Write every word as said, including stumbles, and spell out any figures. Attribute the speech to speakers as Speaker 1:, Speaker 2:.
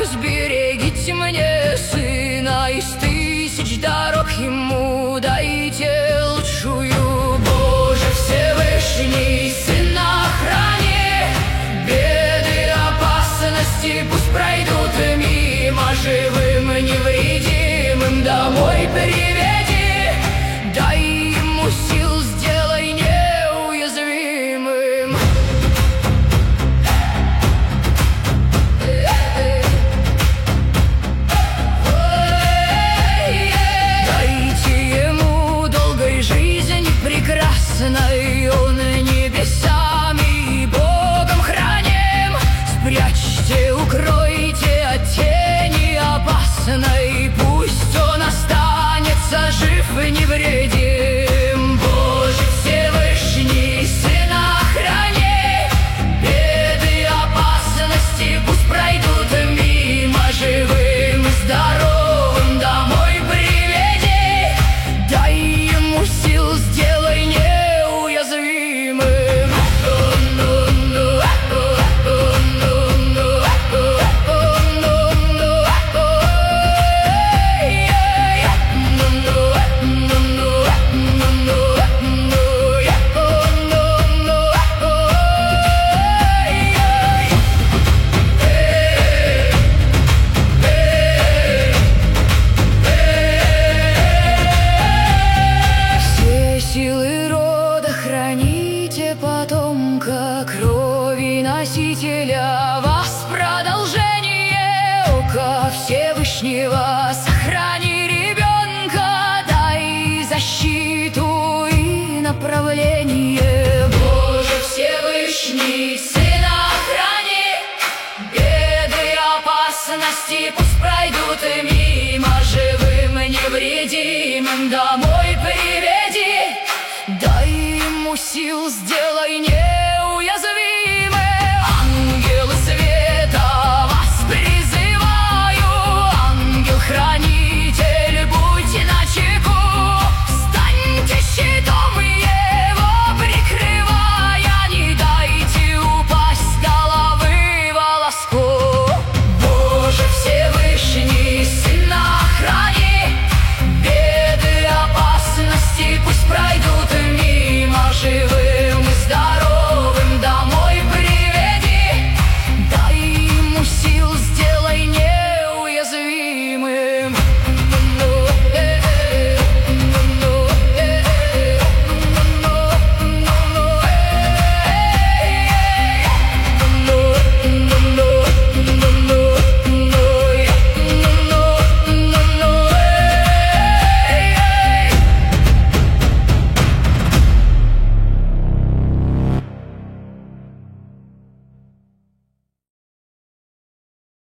Speaker 1: молю, сберегите мне сына, из тысяч дорог ему дайте лучшую. Боже Всевышний, сына храни, беды, опасности пусть пройдут мимо, живым, невредимым домой приведи, дай ему сил, сделай неуязвимым. Дайте ему долгой жизни прекрасной, он небесами и Богом храним. Спрячьте, укройте от тени опасной, пусть он останется жив и невредим. Боже Всевышний, сына храни, беды, опасности пусть пройдут мимо, живым и здоровым домой приведи, дай ему сил, сделай неуязвимым. Силы рода храните потомка, крови носителя вас продолжение. Око Всевышнего сохрани ребенка, дай защиту и направление. Боже Всевышний, сына храни, беды, опасности пусть пройдут мимо, живым, невредимым домой приведи, дай ему сил, сделай не